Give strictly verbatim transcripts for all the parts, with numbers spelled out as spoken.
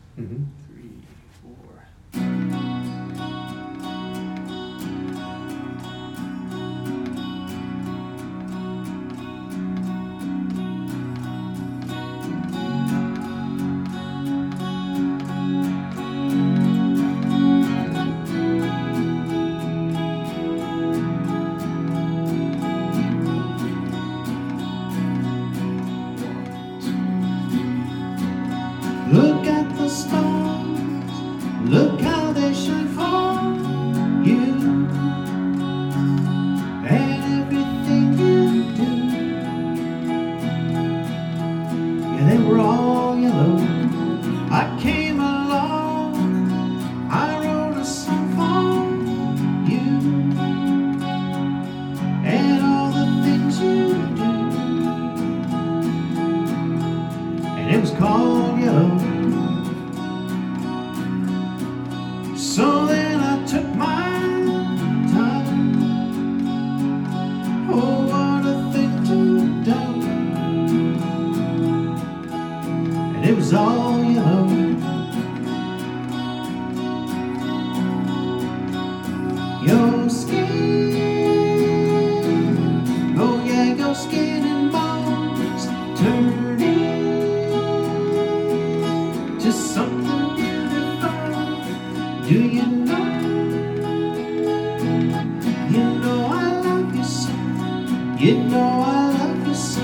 Mm-hmm. Three, four. Look at the stars, look how they shine for you, and everything you do. Yeah, they were all yellow. I came along, I wrote a song for you, and all the things you do. And it was called Yellow. So then I took my time. Oh, what a thing to do. And it was all yellow. Your skin, oh yeah, your skin and bones turning to something beautiful. Do you know? You know I love you so. You know I love you so.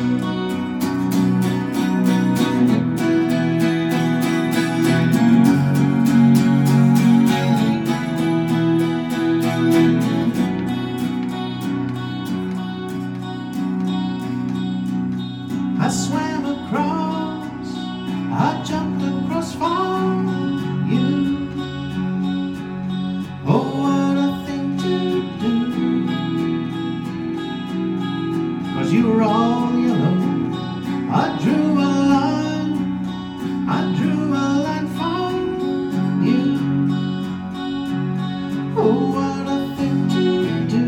I swam across, I jumped across for you. Oh, what a thing to do. 'Cause you were all yellow. I drew a line, I drew a line for you. Oh, what a thing to do.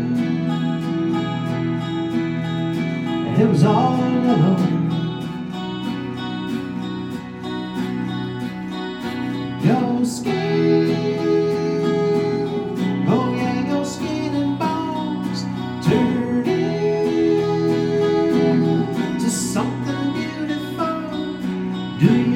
And it was all yellow. Your skin, oh yeah, your skin and bones turning to something beautiful. Do you